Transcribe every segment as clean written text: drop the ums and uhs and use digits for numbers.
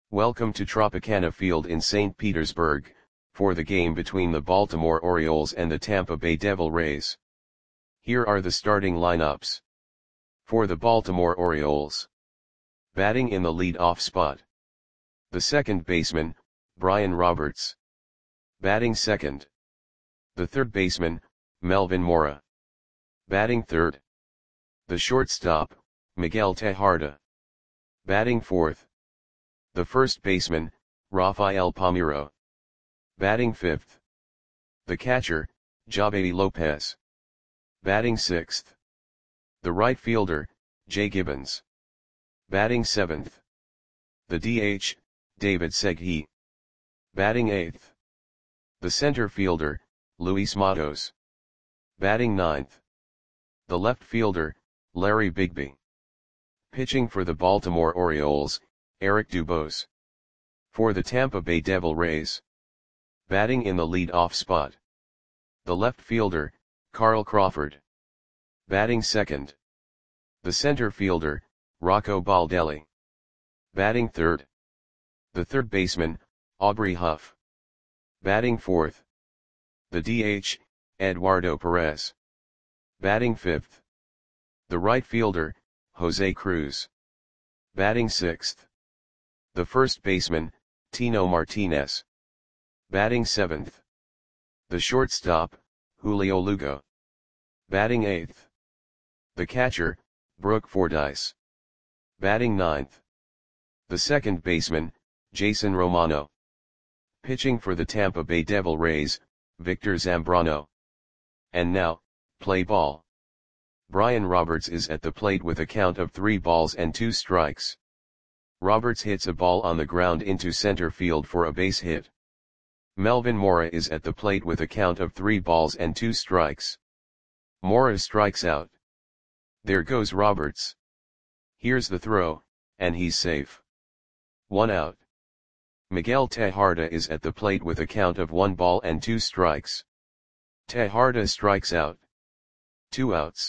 Welcome to Tropicana Field in St. Petersburg, for the game between the Baltimore Orioles and the Tampa Bay Devil Rays. Here are the starting lineups. For the Baltimore Orioles. Batting in the lead-off spot. The second baseman, Brian Roberts. Batting second. The third baseman, Melvin Mora. Batting third. The shortstop, Miguel Tejada. Batting fourth. The first baseman, Rafael Palmeiro. Batting fifth. The catcher, Javy Lopez. Batting sixth. The right fielder, Jay Gibbons. Batting seventh. The DH, David Segui. Batting eighth. The center fielder, Luis Matos. Batting ninth. The left fielder, Larry Bigby. Pitching for the Baltimore Orioles, Eric Dubose. For the Tampa Bay Devil Rays. Batting in the lead-off spot. The left fielder, Carl Crawford. Batting second. The center fielder, Rocco Baldelli. Batting third. The third baseman, Aubrey Huff. Batting fourth. The DH, Eduardo Perez. Batting fifth. The right fielder, Jose Cruz. Batting sixth. The first baseman, Tino Martinez. Batting seventh. The shortstop, Julio Lugo. Batting eighth. The catcher, Brooke Fordyce. Batting ninth. The second baseman, Jason Romano. Pitching for the Tampa Bay Devil Rays, Victor Zambrano. And now, play ball. Brian Roberts is at the plate with a count of 3 balls and 2 strikes. Roberts hits a ball on the ground into center field for a base hit. Melvin Mora is at the plate with a count of 3 balls and 2 strikes. Mora strikes out. There goes Roberts. Here's the throw, and he's safe. 1 out. Miguel Tejada is at the plate with a count of 1 ball and 2 strikes. Tejada strikes out. 2 outs.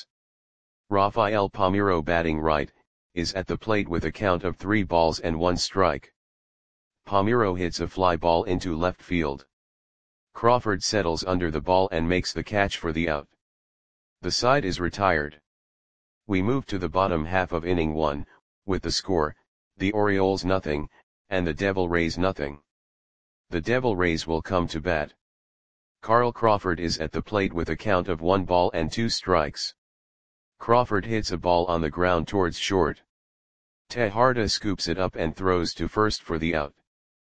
Rafael Palmeiro, batting right, is at the plate with a count of 3 balls and 1 strike. Palmeiro hits a fly ball into left field. Crawford settles under the ball and makes the catch for the out. The side is retired. We move to the bottom half of inning 1, with the score, the Orioles nothing, and the Devil Rays nothing. The Devil Rays will come to bat. Carl Crawford is at the plate with a count of 1 ball and 2 strikes. Crawford hits a ball on the ground towards short. Tejada scoops it up and throws to first for the out.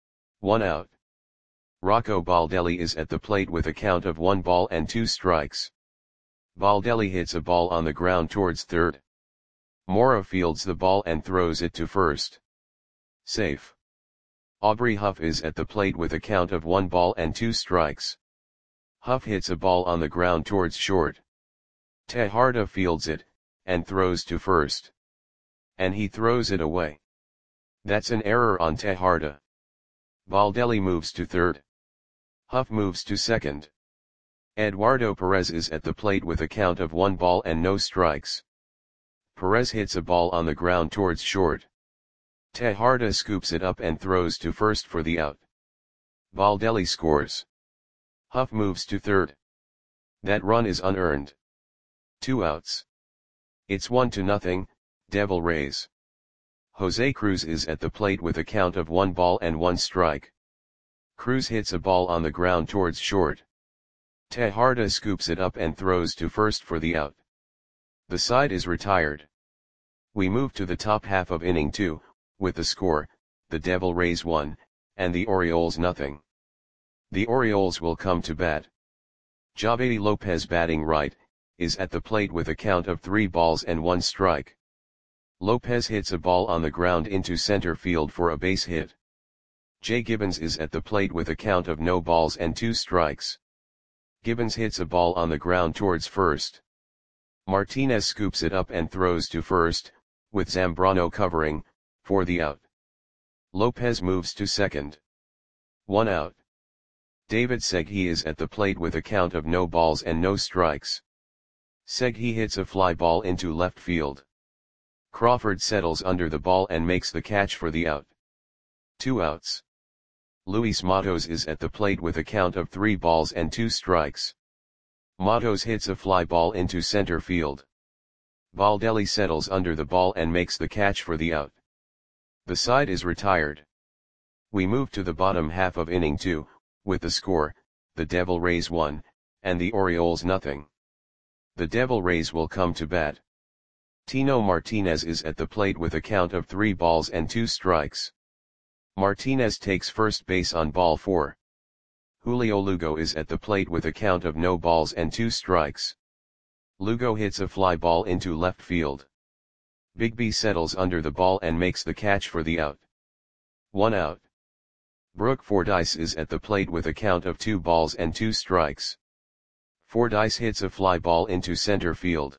1 out. Rocco Baldelli is at the plate with a count of 1 ball and 2 strikes. Baldelli hits a ball on the ground towards third. Mora fields the ball and throws it to first. Safe. Aubrey Huff is at the plate with a count of 1 ball and 2 strikes. Huff hits a ball on the ground towards short. Tejada fields it, and throws to first. And he throws it away. That's an error on Tejada. Baldelli moves to third. Huff moves to second. Eduardo Perez is at the plate with a count of 1 ball and no strikes. Perez hits a ball on the ground towards short. Tejada scoops it up and throws to first for the out. Baldelli scores. Huff moves to third. That run is unearned. 2 outs. It's 1-0, Devil Rays. Jose Cruz is at the plate with a count of 1 ball and 1 strike. Cruz hits a ball on the ground towards short. Tejada scoops it up and throws to first for the out. The side is retired. We move to the top half of inning 2, with the score, the Devil Rays 1, and the Orioles nothing. The Orioles will come to bat. Javy Lopez, batting right, is at the plate with a count of 3 balls and 1 strike. Lopez hits a ball on the ground into center field for a base hit. Jay Gibbons is at the plate with a count of no balls and 2 strikes. Gibbons hits a ball on the ground towards first. Martinez scoops it up and throws to first, with Zambrano covering, for the out. Lopez moves to second. 1 out. David Segui is at the plate with a count of no balls and no strikes. Segui hits a fly ball into left field. Crawford settles under the ball and makes the catch for the out. 2 outs. Luis Matos is at the plate with a count of 3 balls and 2 strikes. Matos hits a fly ball into center field. Baldelli settles under the ball and makes the catch for the out. The side is retired. We move to the bottom half of inning 2, with the score, the Devil Rays 1, and the Orioles nothing. The Devil Rays will come to bat. Tino Martinez is at the plate with a count of 3 balls and 2 strikes. Martinez takes first base on ball 4. Julio Lugo is at the plate with a count of no balls and 2 strikes. Lugo hits a fly ball into left field. Bigby settles under the ball and makes the catch for the out. 1 out. Brooke Fordyce is at the plate with a count of 2 balls and 2 strikes. Fordyce hits a fly ball into center field.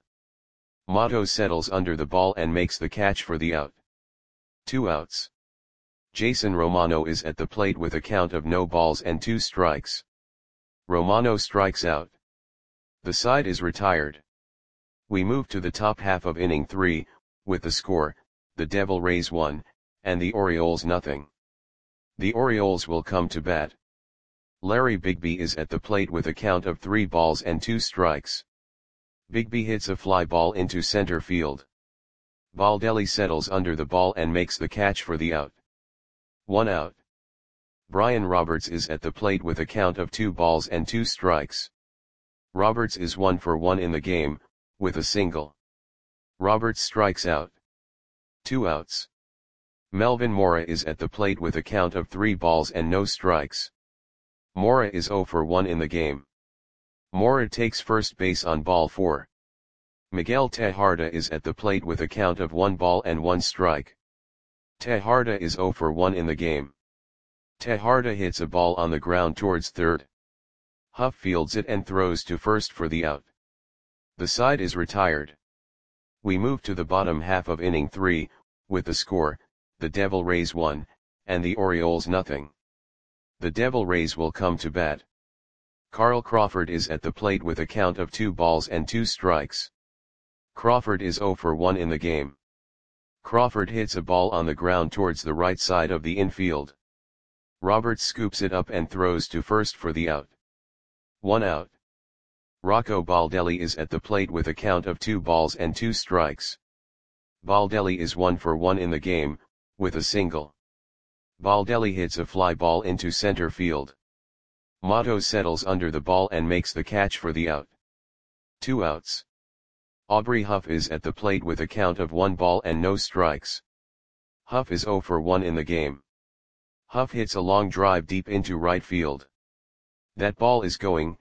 Matos settles under the ball and makes the catch for the out. 2 outs. Jason Romano is at the plate with a count of no balls and 2 strikes. Romano strikes out. The side is retired. We move to the top half of inning 3, with the score, the Devil Rays 1, and the Orioles nothing. The Orioles will come to bat. Larry Bigby is at the plate with a count of 3 balls and 2 strikes. Bigby hits a fly ball into center field. Baldelli settles under the ball and makes the catch for the out. 1 out. Brian Roberts is at the plate with a count of 2 balls and 2 strikes. Roberts is 1 for 1 in the game, with a single. Roberts strikes out. 2 outs. Melvin Mora is at the plate with a count of 3 balls and no strikes. Mora is 0 for 1 in the game. Mora takes first base on ball 4. Miguel Tejada is at the plate with a count of 1 ball and 1 strike. Tejada is 0 for 1 in the game. Tejada hits a ball on the ground towards third. Huff fields it and throws to first for the out. The side is retired. We move to the bottom half of inning 3, with the score, the Devil Rays 1, and the Orioles nothing. The Devil Rays will come to bat. Carl Crawford is at the plate with a count of 2 balls and 2 strikes. Crawford is 0 for 1 in the game. Crawford hits a ball on the ground towards the right side of the infield. Roberts scoops it up and throws to first for the out. 1 out. Rocco Baldelli is at the plate with a count of 2 balls and 2 strikes. Baldelli is 1 for 1 in the game, with a single. Baldelli hits a fly ball into center field. Matos settles under the ball and makes the catch for the out. 2 outs. Aubrey Huff is at the plate with a count of 1 ball and no strikes. Huff is 0 for 1 in the game. Huff hits a long drive deep into right field. That ball is gone.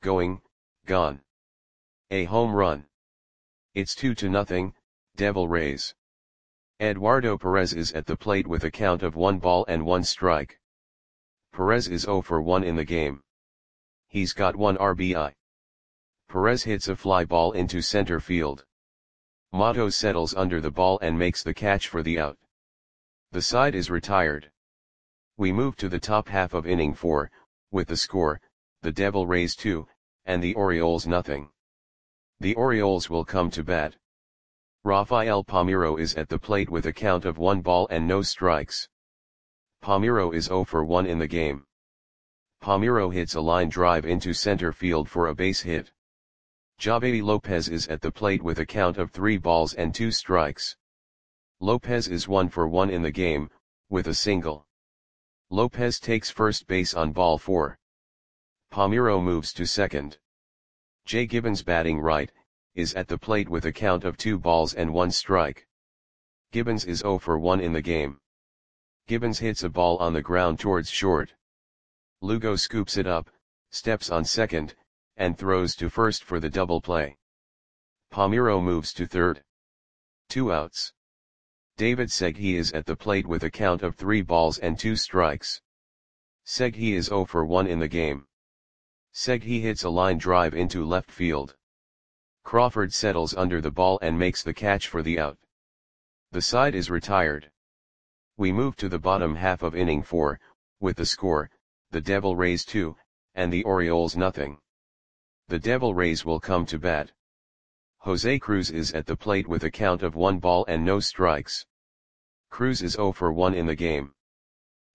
A home run. It's 2-0, Devil Rays. Eduardo Perez is at the plate with a count of 1 ball and 1 strike. Perez is 0 for 1 in the game. He's got 1 RBI. Perez hits a fly ball into center field. Matos settles under the ball and makes the catch for the out. The side is retired. We move to the top half of inning 4, with the score, the Devil Rays 2, and the Orioles nothing. The Orioles will come to bat. Rafael Palmeiro is at the plate with a count of 1 ball and no strikes. Palmeiro is 0 for 1 in the game. Palmeiro hits a line drive into center field for a base hit. Javi Lopez is at the plate with a count of 3 balls and 2 strikes. Lopez is 1 for 1 in the game, with a single. Lopez takes first base on ball 4. Palmeiro moves to second. Jay Gibbons, batting right, is at the plate with a count of 2 balls and 1 strike. Gibbons is 0 for 1 in the game. Gibbons hits a ball on the ground towards short. Lugo scoops it up, steps on second, and throws to first for the double play. Palmeiro moves to third. 2 outs. David Segui is at the plate with a count of 3 balls and 2 strikes. Segui is 0 for 1 in the game. Segui hits a line drive into left field. Crawford settles under the ball and makes the catch for the out. The side is retired. We move to the bottom half of inning 4, with the score, the Devil Rays 2, and the Orioles nothing. The Devil Rays will come to bat. Jose Cruz is at the plate with a count of 1 ball and no strikes. Cruz is 0 for 1 in the game.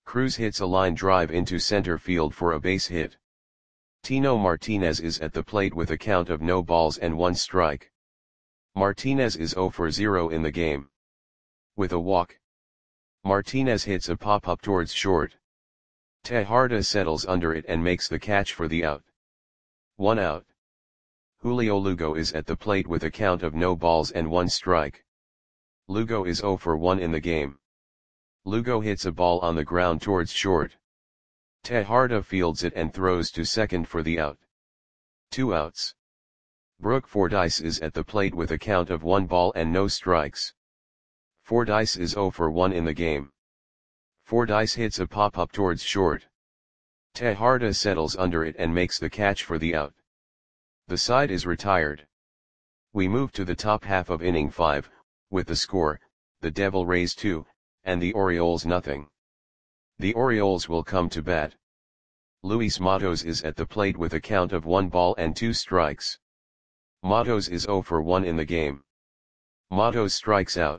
Cruz hits a line drive into center field for a base hit. Tino Martinez is at the plate with a count of no balls and 1 strike. Martinez is 0 for 0 in the game. With a walk, Martinez hits a pop-up towards short. Tejada settles under it and makes the catch for the out. 1 out. Julio Lugo is at the plate with a count of no balls and 1 strike. Lugo is 0 for 1 in the game. Lugo hits a ball on the ground towards short. Tejada fields it and throws to second for the out. 2 outs. Brooke Fordyce is at the plate with a count of 1 ball and no strikes. Fordyce is 0 for 1 in the game. Fordyce hits a pop-up towards short. Tejada settles under it and makes the catch for the out. The side is retired. We move to the top half of inning 5, with the score, the Devil Rays 2, and the Orioles nothing. The Orioles will come to bat. Luis Matos is at the plate with a count of 1 ball and 2 strikes. Matos is 0 for 1 in the game. Matos strikes out.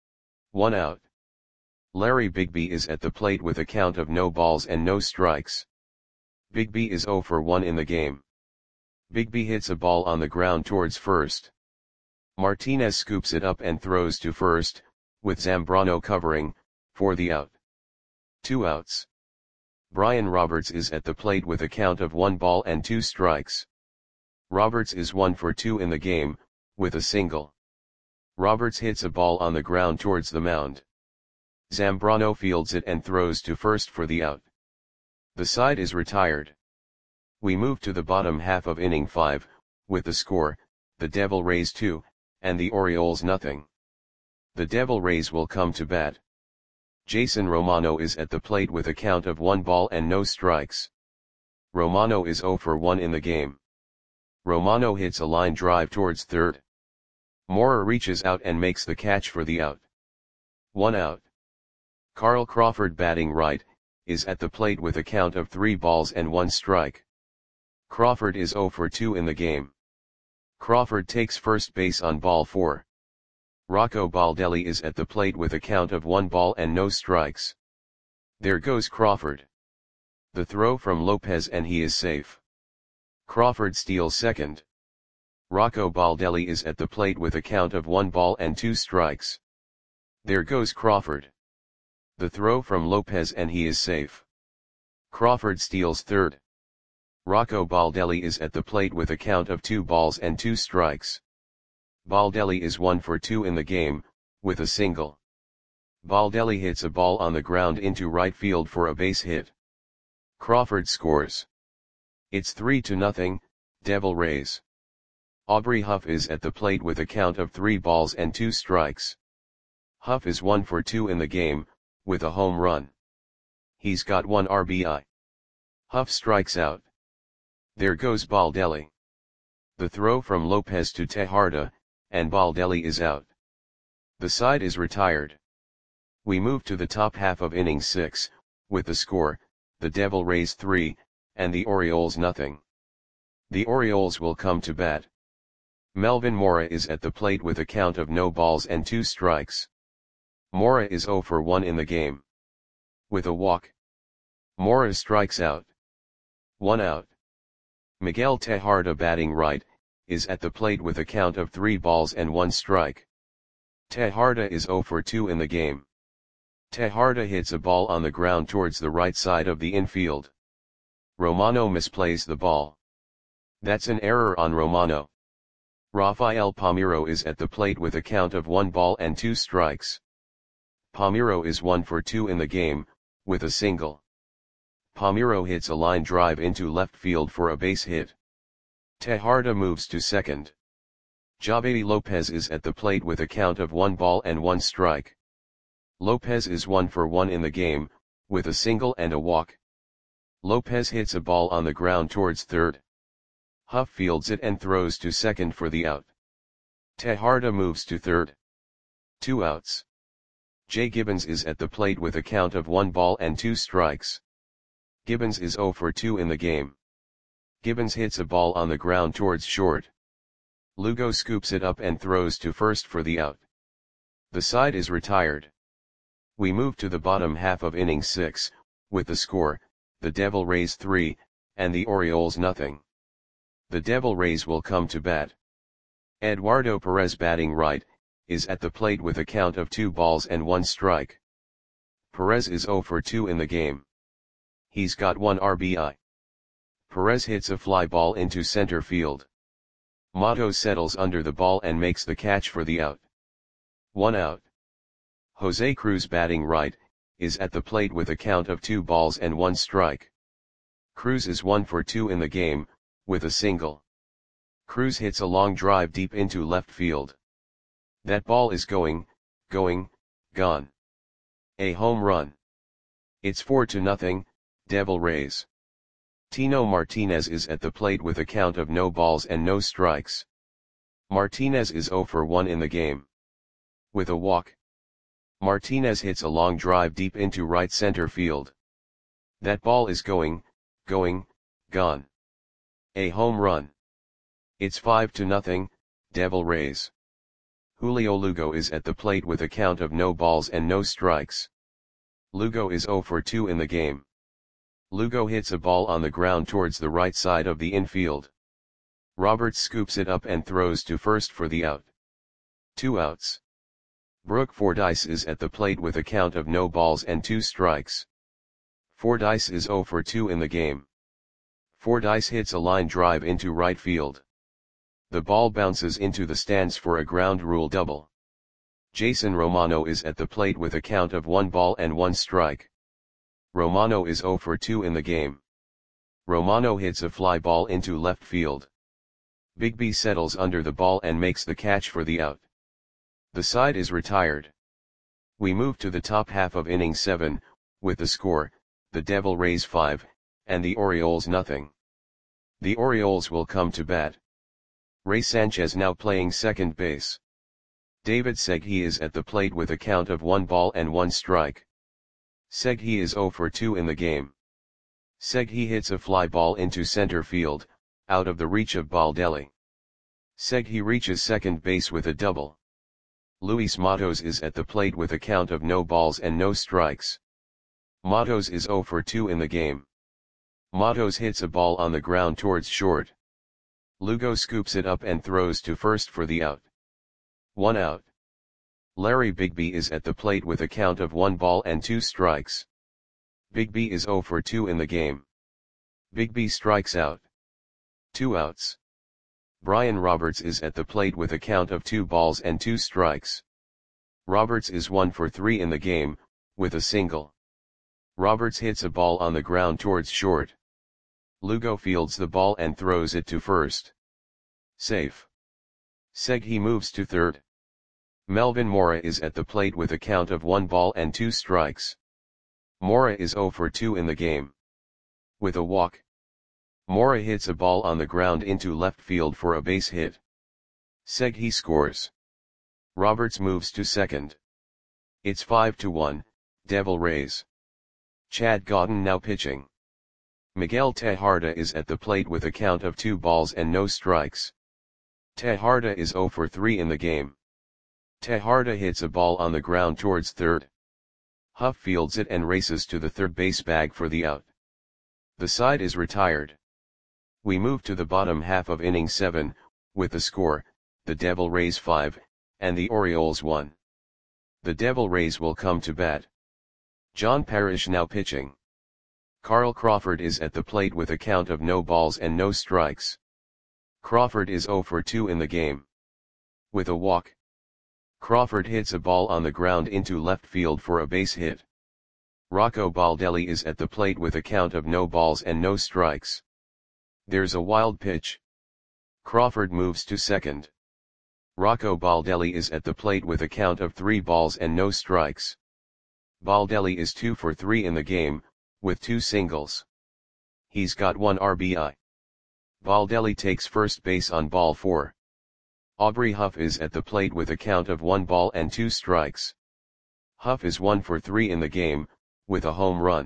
1 out. Larry Bigby is at the plate with a count of no balls and no strikes. Bigby is 0 for 1 in the game. Bigby hits a ball on the ground towards first. Martinez scoops it up and throws to first, with Zambrano covering, for the out. 2 outs. Brian Roberts is at the plate with a count of 1 ball and 2 strikes. Roberts is 1 for 2 in the game, with a single. Roberts hits a ball on the ground towards the mound. Zambrano fields it and throws to first for the out. The side is retired. We move to the bottom half of inning 5, with the score, the Devil Rays 2, and the Orioles nothing. The Devil Rays will come to bat. Jason Romano is at the plate with a count of 1 ball and no strikes. Romano is 0 for 1 in the game. Romano hits a line drive towards third. Mora reaches out and makes the catch for the out. 1 out. Carl Crawford, batting right, is at the plate with a count of 3 balls and 1 strike. Crawford is 0 for 2 in the game. Crawford takes first base on ball 4. Rocco Baldelli is at the plate with a count of 1 ball and no strikes. There goes Crawford. The throw from Lopez and he is safe. Crawford steals second. Rocco Baldelli is at the plate with a count of 1 ball and 2 strikes. There goes Crawford. The throw from Lopez and he is safe. Crawford steals third. Rocco Baldelli is at the plate with a count of 2 balls and 2 strikes. Baldelli is 1 for 2 in the game, with a single. Baldelli hits a ball on the ground into right field for a base hit. Crawford scores. It's 3-0, Devil Rays. Aubrey Huff is at the plate with a count of 3 balls and 2 strikes. Huff is 1 for 2 in the game, with a home run. He's got 1 RBI. Huff strikes out. There goes Baldelli. The throw from Lopez to Tejada, and Baldelli is out. The side is retired. We move to the top half of inning 6, with the score, the Devil Rays 3, and the Orioles nothing. The Orioles will come to bat. Melvin Mora is at the plate with a count of no balls and 2 strikes. Mora is 0 for 1 in the game. With a walk, Mora strikes out. 1 out. Miguel Tejada, batting right, is at the plate with a count of 3 balls and 1 strike. Tejada is 0 for 2 in the game. Tejada hits a ball on the ground towards the right side of the infield. Romano misplays the ball. That's an error on Romano. Rafael Palmeiro is at the plate with a count of 1 ball and 2 strikes. Palmeiro is 1 for 2 in the game, with a single. Palmeiro hits a line drive into left field for a base hit. Tejada moves to second. Javedi Lopez is at the plate with a count of 1 ball and 1 strike. Lopez is 1 for 1 in the game, with a single and a walk. Lopez hits a ball on the ground towards third. Huff fields it and throws to second for the out. Tejada moves to third. 2 outs. Jay Gibbons is at the plate with a count of 1 ball and 2 strikes. Gibbons is 0 for 2 in the game. Gibbons hits a ball on the ground towards short. Lugo scoops it up and throws to first for the out. The side is retired. We move to the bottom half of inning 6, With the score, the Devil Rays 3, and the Orioles nothing. The Devil Rays will come to bat. Eduardo Perez batting right, is at the plate with a count of 2 balls and 1 strike. Perez is 0 for 2 in the game. He's got 1 RBI. Perez hits a fly ball into center field. Matos settles under the ball and makes the catch for the out. 1 out. Jose Cruz batting right, is at the plate with a count of 2 balls and 1 strike. Cruz is 1 for 2 in the game, with a single. Cruz hits a long drive deep into left field. That ball is going, gone. A home run. It's 4-0, Devil Rays. Tino Martinez is at the plate with a count of no balls and no strikes. Martinez is 0 for 1 in the game. With a walk. Martinez hits a long drive deep into right center field. That ball is going, gone. A home run. It's 5-0, Devil Rays. Julio Lugo is at the plate with a count of no balls and no strikes. Lugo is 0 for 2 in the game. Lugo hits a ball on the ground towards the right side of the infield. Roberts scoops it up and throws to first for the out. 2 outs. Brooke Fordyce is at the plate with a count of no balls and 2 strikes. Fordyce is 0 for 2 in the game. Fordyce hits a line drive into right field. The ball bounces into the stands for a ground rule double. Jason Romano is at the plate with a count of 1 ball and 1 strike. Romano is 0 for 2 in the game. Romano hits a fly ball into left field. Bigby settles under the ball and makes the catch for the out. The side is retired. We move to the top half of inning 7, with the score, the Devil Rays 5, and the Orioles nothing. The Orioles will come to bat. Ray Sanchez now playing second base. David Segui is at the plate with a count of 1 ball and 1 strike. Segui is 0 for 2 in the game. Segui hits a fly ball into center field, out of the reach of Baldelli. Segui reaches second base with a double. Luis Matos is at the plate with a count of no balls and no strikes. Matos is 0 for 2 in the game. Matos hits a ball on the ground towards short. Lugo scoops it up and throws to first for the out. 1 out. Larry Bigby is at the plate with a count of 1 ball and 2 strikes. Bigby is 0 for 2 in the game. Bigby strikes out. 2 outs. Brian Roberts is at the plate with a count of 2 balls and 2 strikes. Roberts is 1 for 3 in the game, with a single. Roberts hits a ball on the ground towards short. Lugo fields the ball and throws it to first. Safe. Segui moves to third. Melvin Mora is at the plate with a count of 1 ball and 2 strikes. Mora is 0 for 2 in the game. With a walk. Mora hits a ball on the ground into left field for a base hit. Segui scores. Roberts moves to second. It's 5-1, Devil Rays. Chad Godin now pitching. Miguel Tejada is at the plate with a count of 2 balls and no strikes. Tejada is 0 for 3 in the game. Tejada hits a ball on the ground towards third. Huff fields it and races to the third base bag for the out. The side is retired. We move to the bottom half of inning 7, with the score, the Devil Rays 5, and the Orioles 1. The Devil Rays will come to bat. John Parrish now pitching. Carl Crawford is at the plate with a count of no balls and no strikes. Crawford is 0 for 2 in the game. With a walk. Crawford hits a ball on the ground into left field for a base hit. Rocco Baldelli is at the plate with a count of no balls and no strikes. There's a wild pitch. Crawford moves to second. Rocco Baldelli is at the plate with a count of 3 balls and no strikes. Baldelli is 2 for 3 in the game, with 2 singles. He's got 1 RBI. Baldelli takes first base on ball 4. Aubrey Huff is at the plate with a count of 1 ball and 2 strikes. Huff is 1 for 3 in the game, with a home run.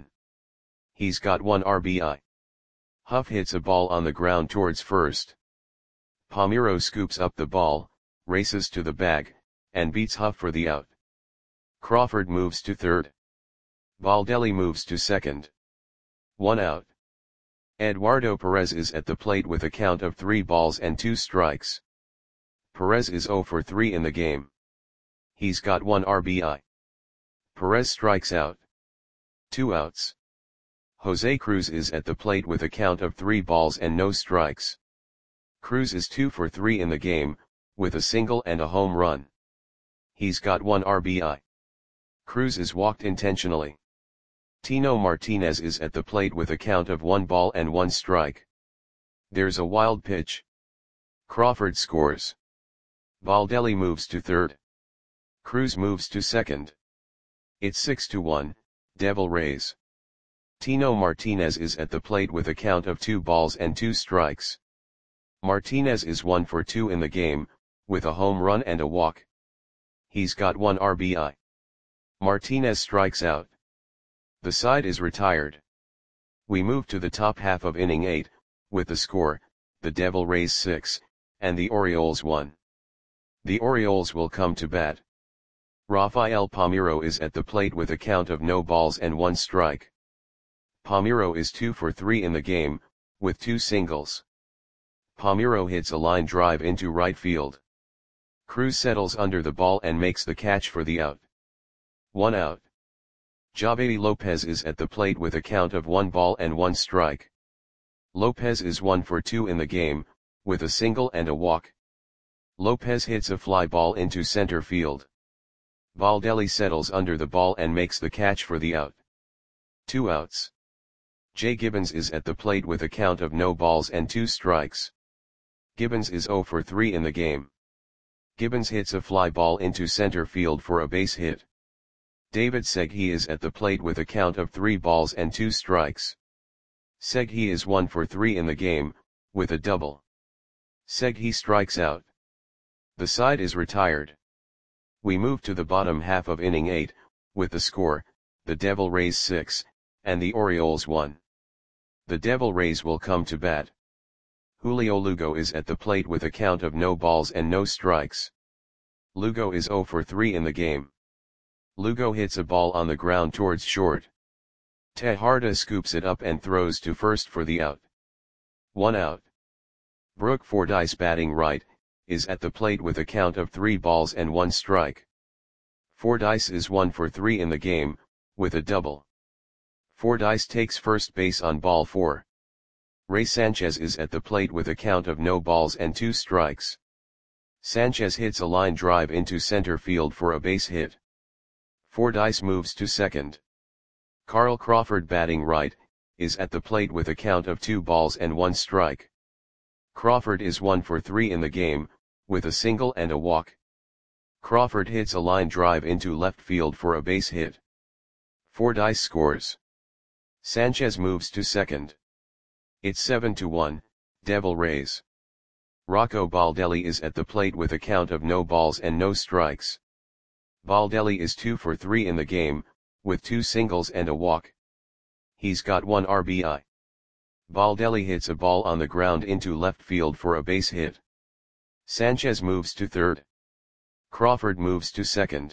He's got 1 RBI. Huff hits a ball on the ground towards first. Palmeiro scoops up the ball, races to the bag, and beats Huff for the out. Crawford moves to third. Baldelli moves to second. 1 out. Eduardo Perez is at the plate with a count of 3 balls and 2 strikes. Perez is 0 for 3 in the game. He's got 1 RBI. Perez strikes out. 2 outs. Jose Cruz is at the plate with a count of 3 balls and no strikes. Cruz is 2 for 3 in the game, with a single and a home run. He's got 1 RBI. Cruz is walked intentionally. Tino Martinez is at the plate with a count of 1 ball and 1 strike. There's a wild pitch. Crawford scores. Baldelli moves to third. Cruz moves to second. It's 6-1, Devil Rays. Tino Martinez is at the plate with a count of 2 balls and 2 strikes. Martinez is 1 for 2 in the game, with a home run and a walk. He's got 1 RBI. Martinez strikes out. The side is retired. We move to the top half of inning 8, with the score, the Devil Rays 6, and the Orioles 1. The Orioles will come to bat. Rafael Palmeiro is at the plate with a count of no balls and 1 strike. Palmeiro is 2 for 3 in the game, with 2 singles. Palmeiro hits a line drive into right field. Cruz settles under the ball and makes the catch for the out. 1 out. Javedi Lopez is at the plate with a count of 1 ball and 1 strike. Lopez is 1 for 2 in the game, with a single and a walk. Lopez hits a fly ball into center field. Baldelli settles under the ball and makes the catch for the out. 2 outs. Jay Gibbons is at the plate with a count of no balls and 2 strikes. Gibbons is 0 for 3 in the game. Gibbons hits a fly ball into center field for a base hit. David Segui is at the plate with a count of 3 balls and 2 strikes. Segui is 1 for 3 in the game, with a double. Segui strikes out. The side is retired. We move to the bottom half of inning 8, with the score, the Devil Rays 6, and the Orioles 1. The Devil Rays will come to bat. Julio Lugo is at the plate with a count of no balls and no strikes. Lugo is 0 for 3 in the game. Lugo hits a ball on the ground towards short. Tejada scoops it up and throws to first for the out. 1 out. Brooke Fordyce, batting right, is at the plate with a count of 3 balls and 1 strike. Fordyce is 1 for 3 in the game, with a double. Fordyce takes first base on ball 4. Ray Sanchez is at the plate with a count of no balls and 2 strikes. Sanchez hits a line drive into center field for a base hit. Fordyce moves to second. Carl Crawford, batting right, is at the plate with a count of 2 balls and 1 strike. Crawford is 1 for 3 in the game, with a single and a walk. Crawford hits a line drive into left field for a base hit. Fordyce scores. Sanchez moves to second. It's 7-1, Devil Rays. Rocco Baldelli is at the plate with a count of no balls and no strikes. Baldelli is 2 for 3 in the game, with 2 singles and a walk. He's got 1 RBI. Baldelli hits a ball on the ground into left field for a base hit. Sanchez moves to third. Crawford moves to second.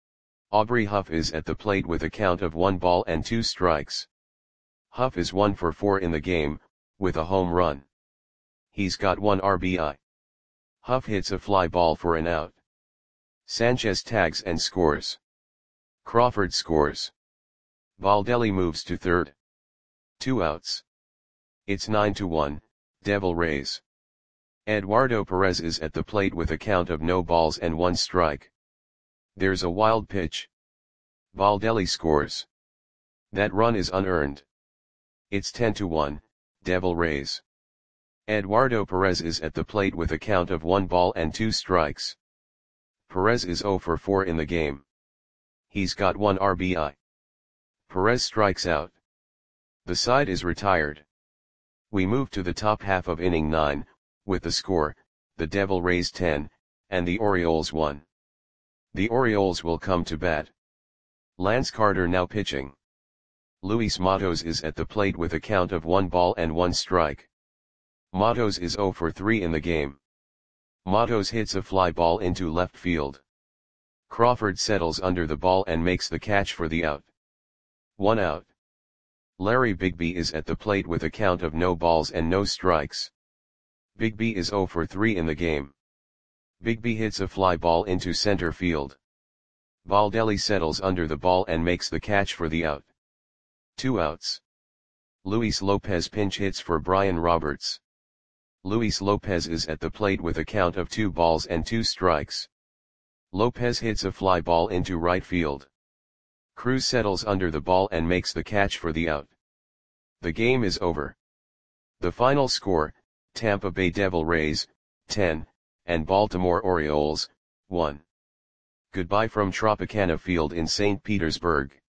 Aubrey Huff is at the plate with a count of 1 ball and 2 strikes. Huff is 1 for 4 in the game, with a home run. He's got 1 RBI. Huff hits a fly ball for an out. Sanchez tags and scores. Crawford scores. Baldelli moves to third. 2 outs. It's 9-1, Devil Rays. Eduardo Perez is at the plate with a count of no balls and 1 strike. There's a wild pitch. Baldelli scores. That run is unearned. It's 10-1, Devil Rays. Eduardo Perez is at the plate with a count of 1 ball and 2 strikes. Perez is 0 for 4 in the game. He's got 1 RBI. Perez strikes out. The side is retired. We move to the top half of inning 9, with the score, the Devil Rays 10, and the Orioles 1. The Orioles will come to bat. Lance Carter now pitching. Luis Matos is at the plate with a count of 1 ball and 1 strike. Matos is 0 for 3 in the game. Matos hits a fly ball into left field. Crawford settles under the ball and makes the catch for the out. 1 out. Larry Bigby is at the plate with a count of no balls and no strikes. Bigby is 0 for 3 in the game. Bigby hits a fly ball into center field. Baldelli settles under the ball and makes the catch for the out. 2 outs. Luis Lopez pinch hits for Brian Roberts. Luis Lopez is at the plate with a count of 2 balls and 2 strikes. Lopez hits a fly ball into right field. Cruz settles under the ball and makes the catch for the out. The game is over. The final score, Tampa Bay Devil Rays, 10, and Baltimore Orioles, 1. Goodbye from Tropicana Field in St. Petersburg.